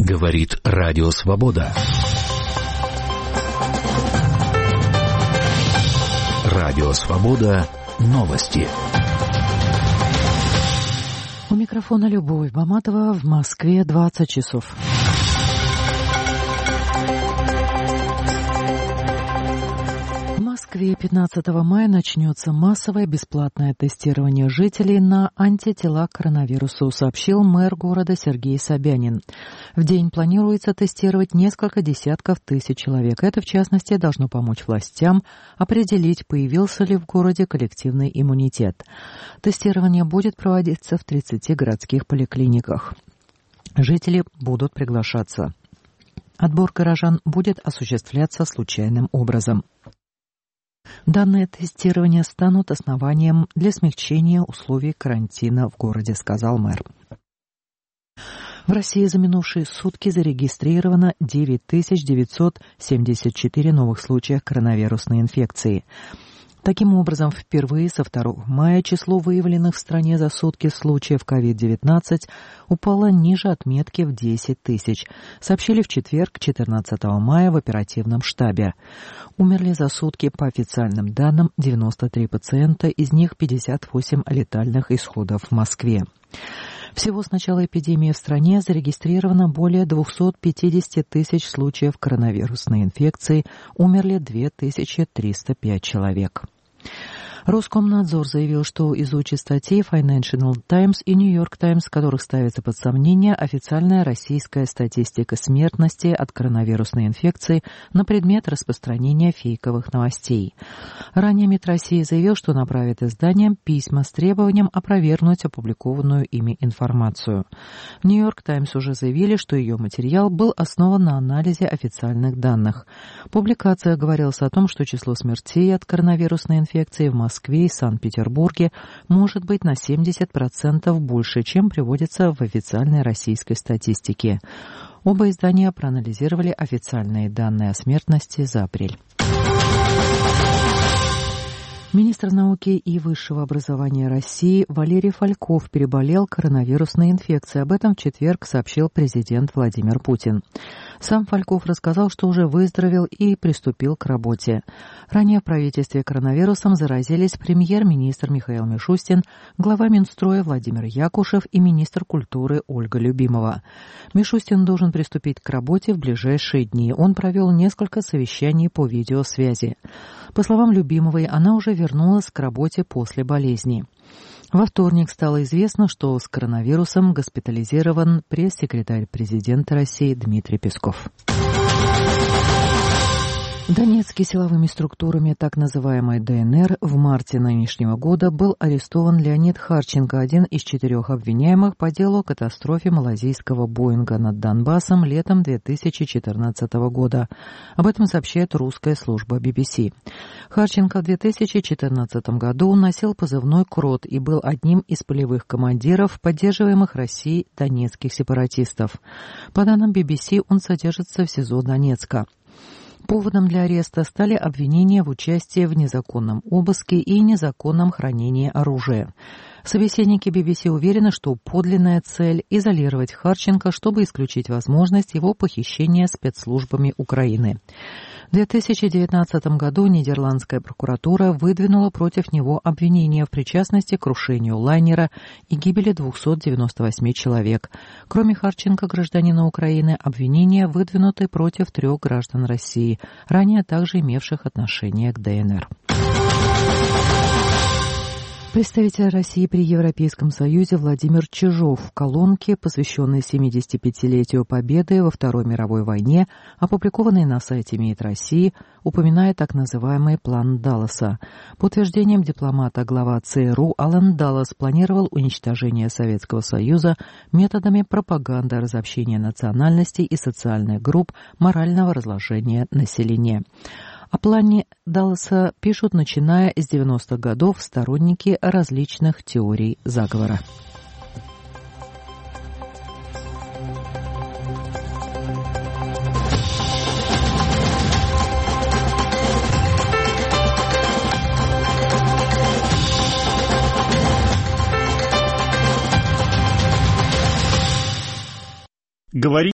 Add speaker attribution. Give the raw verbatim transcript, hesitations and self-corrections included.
Speaker 1: Говорит Радио Свобода. Радио Свобода. Новости.
Speaker 2: У микрофона Любовь Баматова. В Москве двадцать часов. В Москве пятнадцатого мая начнется массовое бесплатное тестирование жителей на антитела к коронавирусу, сообщил мэр города Сергей Собянин. В день планируется тестировать несколько десятков тысяч человек. Это, в частности, должно помочь властям определить, появился ли в городе коллективный иммунитет. Тестирование будет проводиться в тридцати городских поликлиниках. Жители будут приглашаться. Отбор горожан будет осуществляться случайным образом. Данные тестирования станут основанием для смягчения условий карантина в городе, сказал мэр. В России за минувшие сутки зарегистрировано девять тысяч девятьсот семьдесят четыре новых случаев коронавирусной инфекции. Таким образом, впервые со второго мая число выявленных в стране за сутки случаев ковид девятнадцать упало ниже отметки в десять тысяч, сообщили в четверг, четырнадцатого мая, в оперативном штабе. Умерли за сутки, по официальным данным, девяносто три пациента, из них пятьдесят восемь летальных исходов в Москве. Всего с начала эпидемии в стране зарегистрировано более двести пятьдесят тысяч случаев коронавирусной инфекции, умерли две тысячи триста пять человек. Роскомнадзор заявил, что изучит статьи Financial Times и New York Times, в которых ставится под сомнение официальная российская статистика смертности от коронавирусной инфекции на предмет распространения фейковых новостей. Ранее МИД России заявил, что направит изданиям письма с требованием опровергнуть опубликованную ими информацию. В New York Times уже заявили, что ее материал был основан на анализе официальных данных. В публикациях говорилось о том, что число смертей от коронавирусной инфекции в Москве В Москве и Санкт-Петербурге может быть на семьдесят процентов больше, чем приводится в официальной российской статистике. Оба издания проанализировали официальные данные о смертности за апрель. Министр науки и высшего образования России Валерий Фальков переболел коронавирусной инфекцией. Об этом в четверг сообщил президент Владимир Путин. Сам Фальков рассказал, что уже выздоровел и приступил к работе. Ранее в правительстве коронавирусом заразились премьер-министр Михаил Мишустин, глава Минстроя Владимир Якушев и министр культуры Ольга Любимова. Мишустин должен приступить к работе в ближайшие дни. Он провел несколько совещаний по видеосвязи. По словам Любимовой, она уже вернулась к работе после болезни. Во вторник стало известно, что с коронавирусом госпитализирован пресс-секретарь президента России Дмитрий Песков. В Донецке силовыми структурами так называемой ДНР в марте нынешнего года был арестован Леонид Харченко, один из четырех обвиняемых по делу о катастрофе малазийского Боинга над Донбассом летом две тысячи четырнадцатого года. Об этом сообщает русская служба би би си. Харченко в две тысячи четырнадцатом году носил позывной «Крот» и был одним из полевых командиров, поддерживаемых Россией донецких сепаратистов. По данным би би си, он содержится в СИЗО Донецка. Поводом для ареста стали обвинения в участии в незаконном обыске и незаконном хранении оружия. Собеседники би би си уверены, что подлинная цель – изолировать Харченко, чтобы исключить возможность его похищения спецслужбами Украины. В две тысячи девятнадцатом году нидерландская прокуратура выдвинула против него обвинения в причастности к крушению лайнера и гибели двухсот девяноста восьми человек. Кроме Харченко, гражданина Украины, обвинения выдвинуты против трех граждан России, ранее также имевших отношение к ДНР. Представитель России при Европейском Союзе Владимир Чижов в колонке, посвященной семидесятипятилетию Победы во Второй мировой войне, опубликованной на сайте МИД России, упоминает так называемый план Далласа. По утверждениям дипломата, глава ЦРУ Алан Даллас планировал уничтожение Советского Союза методами пропаганды, разобщения национальностей и социальных групп, морального разложения населения. О плане Далласа пишут, начиная с девяностых годов, сторонники различных теорий заговора.
Speaker 3: Говорит